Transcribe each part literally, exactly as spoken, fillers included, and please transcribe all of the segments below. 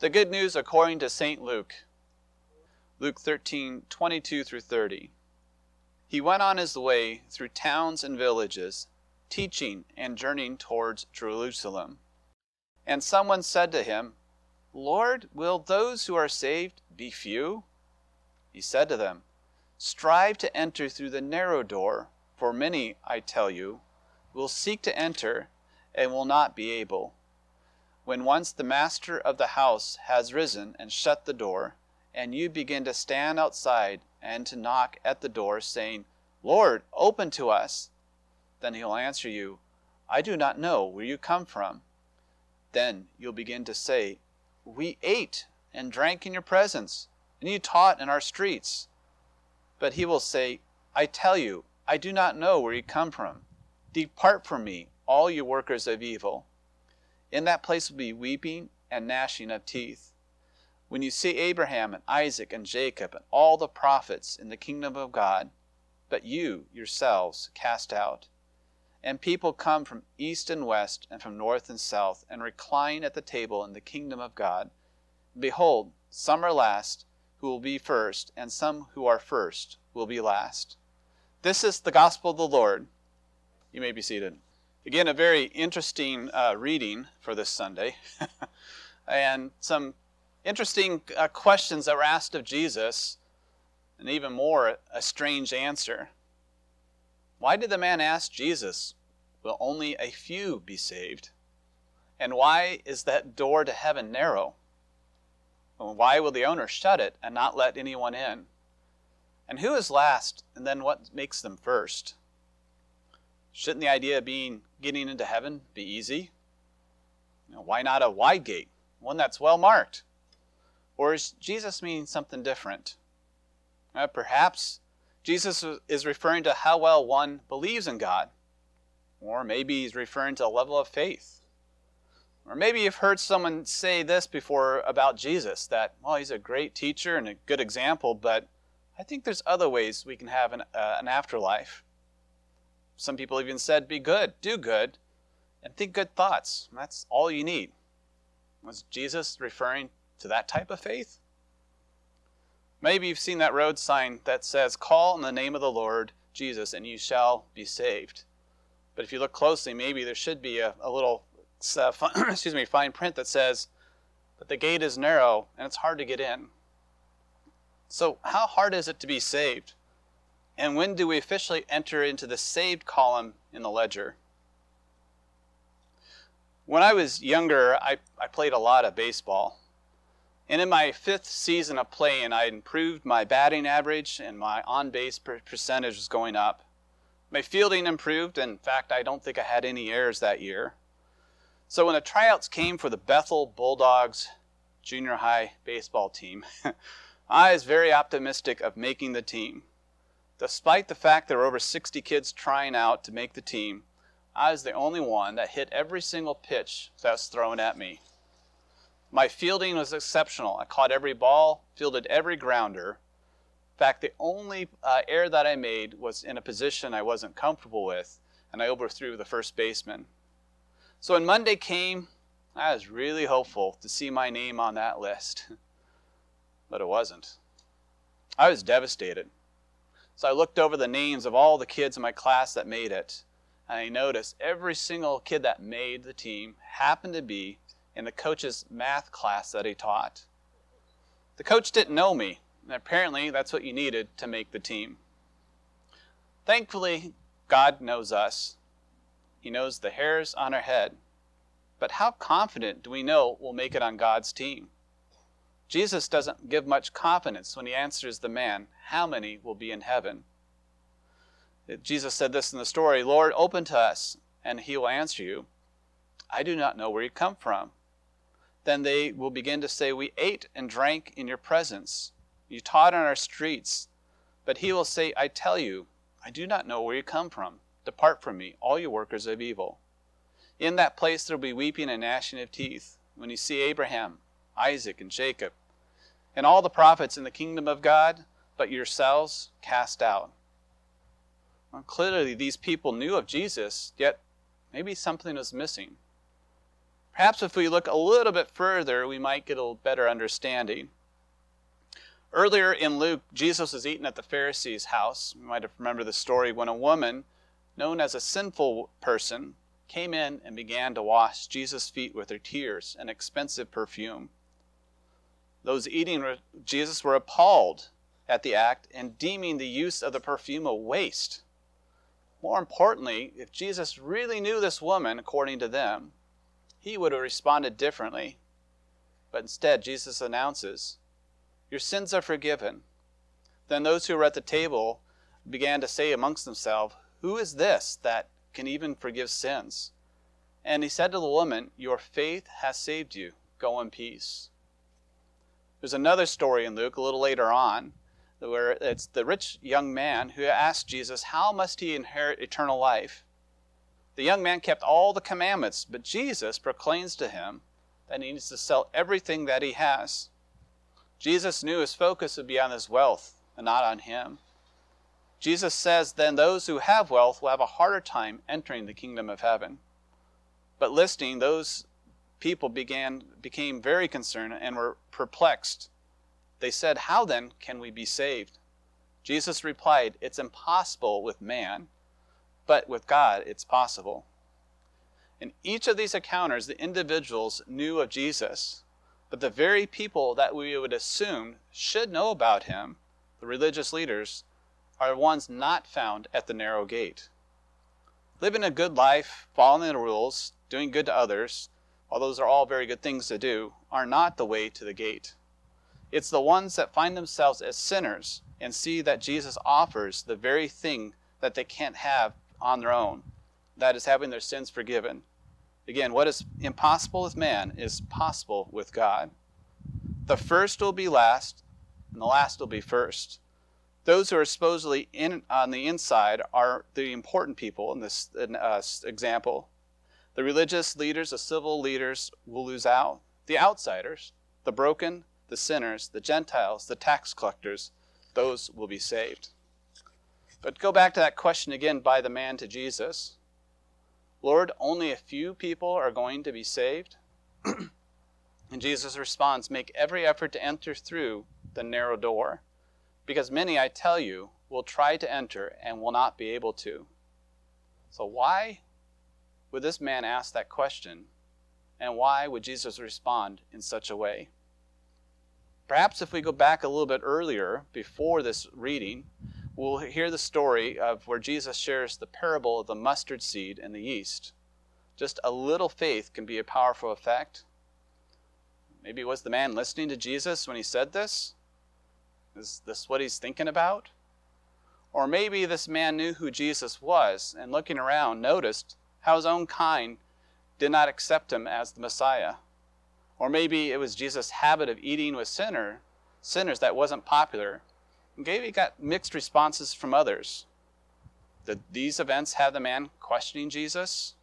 The Good News according to Saint Luke. Luke thirteen, twenty-two through thirty. He went on his way through towns and villages, teaching and journeying towards Jerusalem. And someone said to him, Lord, will those who are saved be few? He said to them, Strive to enter through the narrow door, for many, I tell you, will seek to enter and will not be able. When once the master of the house has risen and shut the door, and you begin to stand outside and to knock at the door, saying, Lord, open to us, then he'll answer you, I do not know where you come from. Then you'll begin to say, We ate and drank in your presence, and you taught in our streets. But he will say, I tell you, I do not know where you come from. Depart from me, all you workers of evil. In that place will be weeping and gnashing of teeth. When you see Abraham and Isaac and Jacob and all the prophets in the kingdom of God, but you yourselves cast out. And people come from east and west and from north and south and recline at the table in the kingdom of God. Behold, some are last who will be first, and some who are first will be last. This is the gospel of the Lord. You may be seated. Again, a very interesting uh, reading for this Sunday. And some interesting uh, questions that were asked of Jesus, and even more, a strange answer. Why did the man ask Jesus, will only a few be saved? And why is that door to heaven narrow? And why will the owner shut it and not let anyone in? And who is last, and then what makes them first? Shouldn't the idea of being getting into heaven be easy? You know, why not a wide gate, one that's well marked? Or is Jesus meaning something different? Uh, perhaps Jesus is referring to how well one believes in God. Or maybe he's referring to a level of faith. Or maybe you've heard someone say this before about Jesus, that, well, he's a great teacher and a good example, but I think there's other ways we can have an, uh, an afterlife. Some people even said, be good, do good, and think good thoughts. That's all you need. Was Jesus referring to that type of faith? Maybe you've seen that road sign that says, call in the name of the Lord Jesus and you shall be saved. But if you look closely, maybe there should be a, a little uh, fun, excuse me, fine print that says, but the gate is narrow and it's hard to get in. So how hard is it to be saved? And when do we officially enter into the saved column in the ledger? When I was younger, I, I played a lot of baseball. And in my fifth season of playing, I improved my batting average and my on-base per- percentage was going up. My fielding improved. In fact, I don't think I had any errors that year. So when the tryouts came for the Bethel Bulldogs junior high baseball team, I was very optimistic of making the team. Despite the fact there were over sixty kids trying out to make the team, I was the only one that hit every single pitch that was thrown at me. My fielding was exceptional. I caught every ball, fielded every grounder. In fact, the only uh, error that I made was in a position I wasn't comfortable with, and I overthrew the first baseman. So when Monday came, I was really hopeful to see my name on that list. But it wasn't. I was devastated. So I looked over the names of all the kids in my class that made it, and I noticed every single kid that made the team happened to be in the coach's math class that he taught. The coach didn't know me, and apparently that's what you needed to make the team. Thankfully, God knows us. He knows the hairs on our head. But how confident do we know we'll make it on God's team? Jesus doesn't give much confidence when he answers the man, how many will be in heaven? Jesus said this in the story, Lord, open to us, and he will answer you, I do not know where you come from. Then they will begin to say, we ate and drank in your presence. You taught on our streets. But he will say, I tell you, I do not know where you come from. Depart from me, all you workers of evil. In that place there will be weeping and gnashing of teeth, when you see Abraham, Isaac, and Jacob, and all the prophets in the kingdom of God, but yourselves cast out. Well, clearly these people knew of Jesus, yet maybe something was missing. Perhaps if we look a little bit further, we might get a better understanding. Earlier in Luke, Jesus was eating at the Pharisees' house. You might have remembered the story when a woman, known as a sinful person, came in and began to wash Jesus' feet with her tears, an expensive perfume. Those eating with Jesus were appalled at the act and deeming the use of the perfume a waste. More importantly, if Jesus really knew this woman, according to them, he would have responded differently. But instead, Jesus announces, "Your sins are forgiven." Then those who were at the table began to say amongst themselves, "Who is this that can even forgive sins?" And he said to the woman, "Your faith has saved you. Go in peace." There's another story in Luke a little later on, where it's the rich young man who asked Jesus, how must he inherit eternal life? The young man kept all the commandments, but Jesus proclaims to him that he needs to sell everything that he has. Jesus knew his focus would be on his wealth and not on him. Jesus says, then those who have wealth will have a harder time entering the kingdom of heaven. But listening, those people began became very concerned and were perplexed. They said, how then can we be saved? Jesus replied, it's impossible with man, but with God it's possible. In each of these encounters, the individuals knew of Jesus, but the very people that we would assume should know about him, the religious leaders, are ones not found at the narrow gate. Living a good life, following the rules, doing good to others, while those are all very good things to do, are not the way to the gate. It's the ones that find themselves as sinners and see that Jesus offers the very thing that they can't have on their own, that is having their sins forgiven. Again, what is impossible with man is possible with God. The first will be last, and the last will be first. Those who are supposedly in on the inside are the important people in this uh, example. The religious leaders, the civil leaders will lose out. The outsiders, the broken, the sinners, the Gentiles, the tax collectors, those will be saved. But go back to that question again by the man to Jesus. Lord, only a few people are going to be saved? And Jesus responds, make every effort to enter through the narrow door, because many, I tell you, will try to enter and will not be able to. So why would this man ask that question? And why would Jesus respond in such a way? Perhaps if we go back a little bit earlier, before this reading, we'll hear the story of where Jesus shares the parable of the mustard seed and the yeast. Just a little faith can be a powerful effect. Maybe was the man listening to Jesus when he said this? Is this what he's thinking about? Or maybe this man knew who Jesus was and looking around noticed how his own kind did not accept him as the Messiah. Or maybe it was Jesus' habit of eating with sinner, sinners that wasn't popular. Maybe he got mixed responses from others. Did these events have the man questioning Jesus?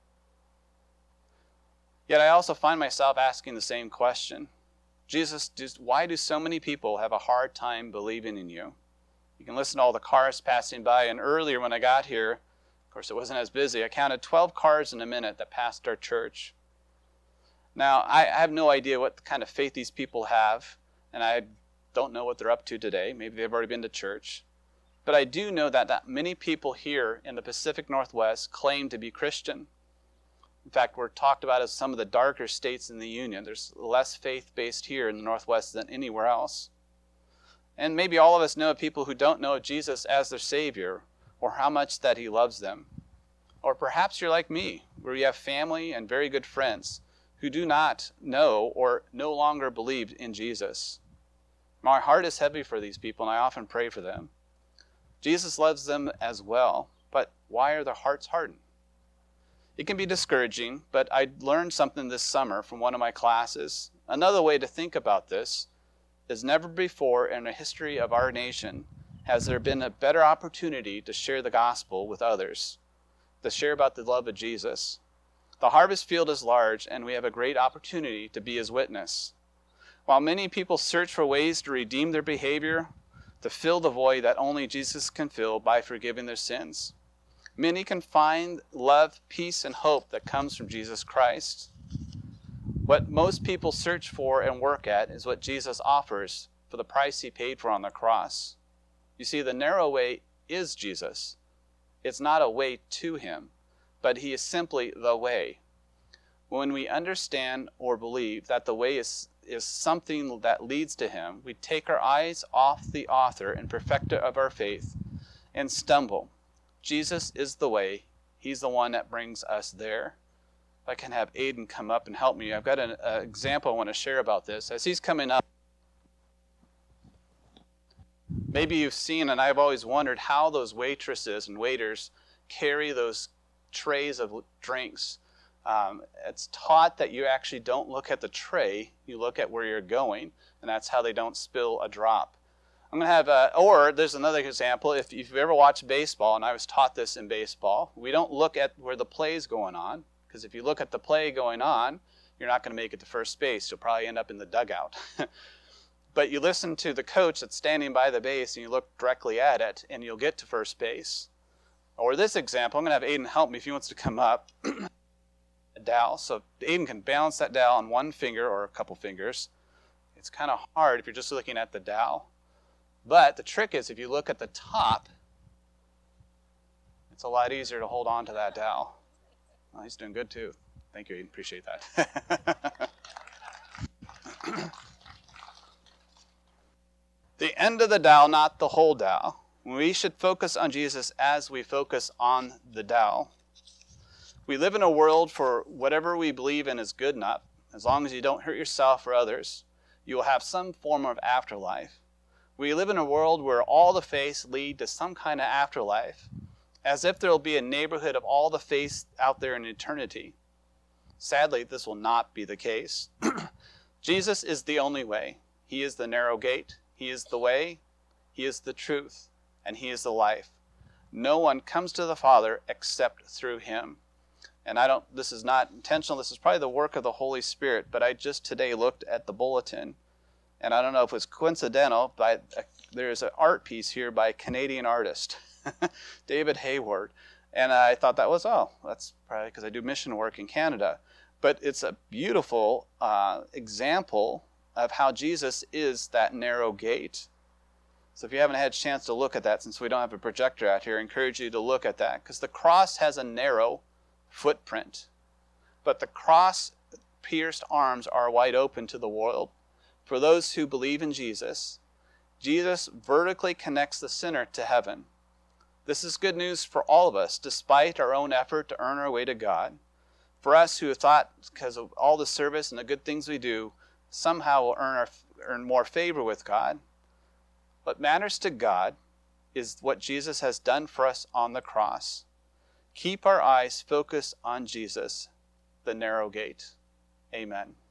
Yet I also find myself asking the same question. Jesus, why do so many people have a hard time believing in you? You can listen to all the cars passing by, and earlier when I got here, of course it wasn't as busy, I counted twelve cars in a minute that passed our church. Now, I have no idea what kind of faith these people have, and I don't know what they're up to today. Maybe they've already been to church. But I do know that, that many people here in the Pacific Northwest claim to be Christian. In fact, we're talked about as some of the darker states in the Union. There's less faith-based here in the Northwest than anywhere else. And maybe all of us know people who don't know Jesus as their Savior, or how much that he loves them. Or perhaps you're like me, where you have family and very good friends who do not know or no longer believe in Jesus. My heart is heavy for these people, and I often pray for them. Jesus loves them as well, but why are their hearts hardened? It can be discouraging, but I learned something this summer from one of my classes. Another way to think about this is never before in the history of our nation has there been a better opportunity to share the gospel with others, to share about the love of Jesus. The harvest field is large, and we have a great opportunity to be his witness. While many people search for ways to redeem their behavior, to fill the void that only Jesus can fill by forgiving their sins, many can find love, peace, and hope that comes from Jesus Christ. What most people search for and work at is what Jesus offers for the price he paid for on the cross. You see, the narrow way is Jesus. It's not a way to him, but he is simply the way. When we understand or believe that the way is, is something that leads to him, we take our eyes off the author and perfecter of our faith and stumble. Jesus is the way. He's the one that brings us there. If I can have Aiden come up and help me. I've got an uh, example I want to share about this. As he's coming up, maybe you've seen, and I've always wondered, how those waitresses and waiters carry those trays of drinks. Um, it's taught that you actually don't look at the tray, you look at where you're going, and that's how they don't spill a drop. I'm going to have, a, or there's another example. If you've ever watched baseball, and I was taught this in baseball, we don't look at where the play's going on, because if you look at the play going on, you're not going to make it to first base. You'll probably end up in the dugout. But you listen to the coach that's standing by the base, and you look directly at it, and you'll get to first base. Or this example, I'm going to have Aiden help me if he wants to come up. A dowel. So Aiden can balance that dowel on one finger or a couple fingers. It's kind of hard if you're just looking at the dowel. But the trick is, if you look at the top, it's a lot easier to hold on to that dowel. Well, he's doing good too. Thank you, Aiden. Appreciate that. The end of the dowel, not the whole dowel. We should focus on Jesus as we focus on the dowel. We live in a world for whatever we believe in is good enough. As long as you don't hurt yourself or others, you will have some form of afterlife. We live in a world where all the faiths lead to some kind of afterlife, as if there will be a neighborhood of all the faiths out there in eternity. Sadly, this will not be the case. Jesus is the only way. He is the narrow gate. He is the way. He is the truth. And he is the life. No one comes to the Father except through him. And I don't, this is not intentional. This is probably the work of the Holy Spirit. But I just today looked at the bulletin. And I don't know if it was coincidental, but there's an art piece here by a Canadian artist, David Hayward. And I thought that was, oh, that's probably because I do mission work in Canada. But it's a beautiful uh, example of how Jesus is that narrow gate. So if you haven't had a chance to look at that, since we don't have a projector out here, I encourage you to look at that. Because the cross has a narrow footprint. But the cross-pierced arms are wide open to the world. For those who believe in Jesus, Jesus vertically connects the sinner to heaven. This is good news for all of us, despite our own effort to earn our way to God. For us who have thought, because of all the service and the good things we do, somehow we'll earn, our, earn more favor with God. What matters to God is what Jesus has done for us on the cross. Keep our eyes focused on Jesus, the narrow gate. Amen.